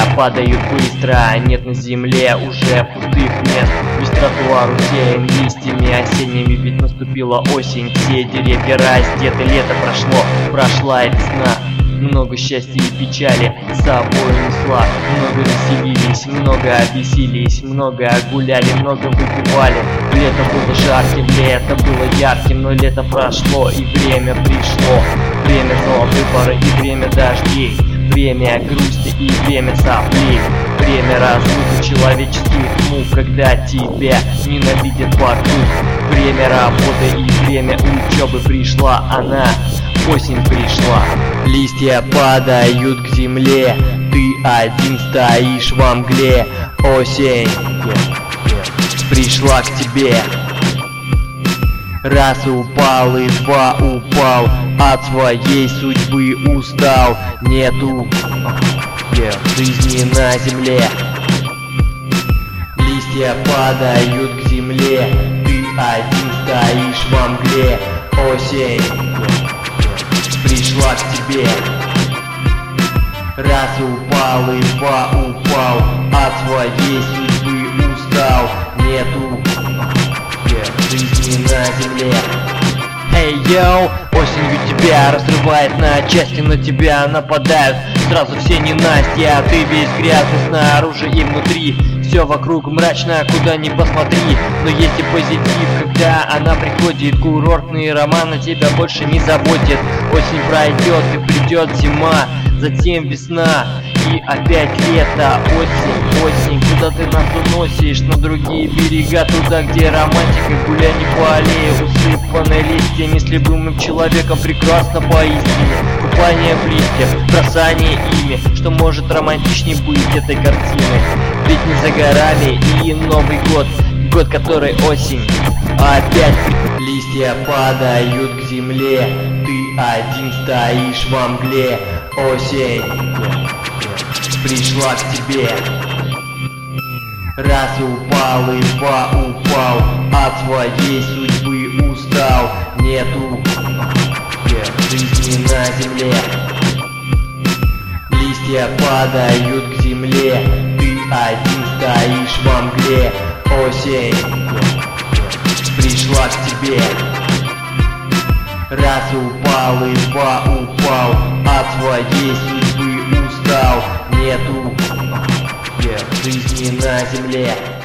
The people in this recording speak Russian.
падают быстро, нет на земле уже пустых мест. Весь тротуар усеян листьями осенними, ведь наступила осень. Все деревья растет, и лето прошло, прошла и весна. Много счастья и печали с собой несла. Много веселились, много обвеселились, много гуляли, много выпивали. Лето было жарким, лето было ярким, но лето прошло и время пришло. Время золотой поры и время дождей, время грусти и время соплей, время разлуки человеческих мук, когда тебя ненавидят вокруг. Время работы и время учебы, пришла она, осень пришла. Листья падают к земле, ты один стоишь во мгле. Осень пришла к тебе. Раз упал и два упал, от своей судьбы устал. Нету жизни на земле. Листья падают к земле, ты один стоишь во мгле. Осень пришла к тебе. Раз упал и два упал, от своей судьбы устал. Нету жизни на земле. Эй, йоу, осенью тебя разрывает на части, на тебя нападают сразу все ненастья, а ты весь грязный снаружи и внутри. Все вокруг мрачно, куда ни посмотри, но есть и позитив, когда она приходит. Курортные романы тебя больше не заботят. Осень пройдет и придет зима, затем весна и опять лето. Осень, осень, куда ты нас уносишь? На другие берега, туда, где романтика, гуляния по аллее, усыпанной листьями, с любым человеком прекрасно поистине. Купание в листьях, бросание ими, что может романтичнее быть этой картины? Ведь не за горами и Новый год, год, который осень опять. Листья падают к земле, ты один стоишь во мгле. Осень пришла к тебе. Раз упал и два упал, от своей судьбы устал. Нету жизни на земле. Листья падают к земле, ты один стоишь во мгле. Осень пришла к тебе. Раз упал и два упал, от своей судьбы устал. Нету жизни на земле.